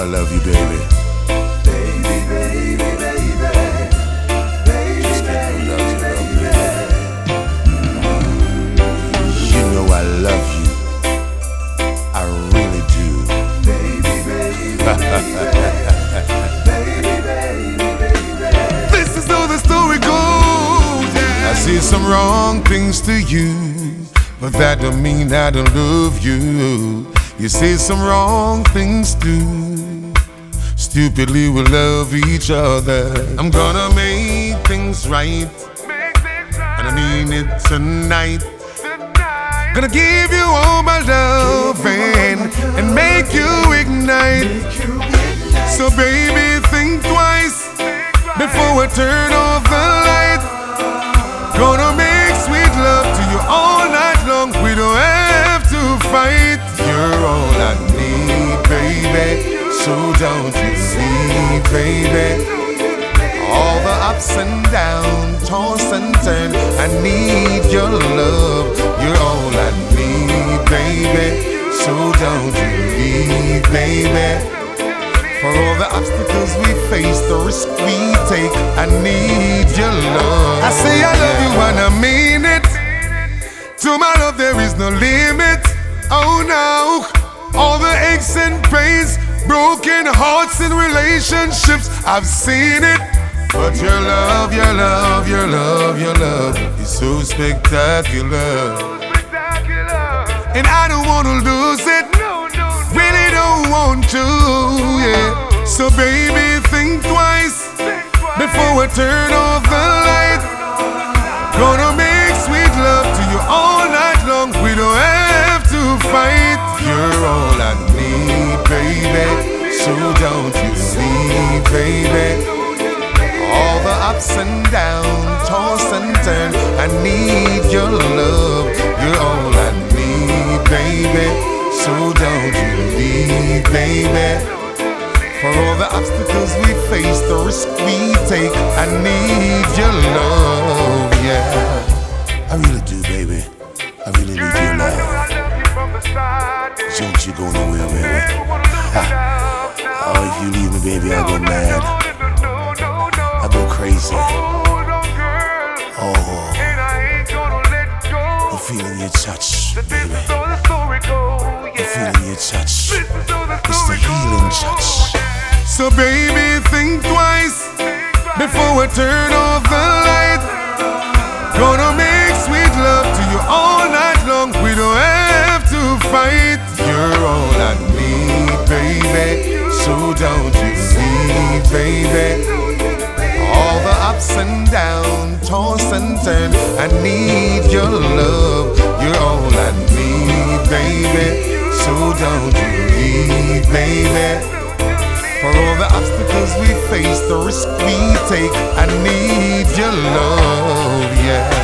I love you, baby. Baby, baby, baby, baby, Just give me love, you love me. baby. You know I love you. I really do. Baby, baby, baby, baby, baby. This is how the story goes. Yeah. I say some wrong things to you, but that don't mean I don't love you. You say some wrong things too. Stupidly we love each other. I'm gonna make things right, and I mean it tonight. Gonna give you all my love and make you ignite. So baby, think twice before I turn off the light. Gonna make sweet love to you all night long. We don't have to fight. You're all I need, baby. So don't you leave, baby. All the ups and downs, toss and turn. I need your love. You're all I need, baby. So don't you leave, baby. For all the obstacles we face, the risk we take, I need your love. I say I love you and I mean it. To my love there is no limit. Oh no, all the aches and pains, broken hearts and relationships, I've seen it. But your love, your love, your love, your love is so spectacular. And I don't wanna lose it, really don't want to, yeah. So baby, think twice before I turn off the light. Gonna make sweet love to you all night long. We don't have to fight. You're all I need, baby. So don't you leave, baby. All the ups and downs, toss and turn, I need your love. You're all I need, baby. So don't you leave, baby. For all the obstacles we face, the risk we take, I need your love, yeah. I really do, baby. I really need your love. Don't you go nowhere, baby. Oh, if you leave me, baby, I go mad. I go crazy. Oh, I'm feeling your touch, baby. I'm feeling your touch. It's the healing touch. So baby, think twice before I turn off the light. Gonna make sweet love to you all night long. We don't have to fight. You're all I need, baby. So don't you leave, baby. All the ups and downs, toss and turn, I need your love. You're all I need, baby. So don't you leave, baby. For all the obstacles we face, the risk we take, I need your love, yeah.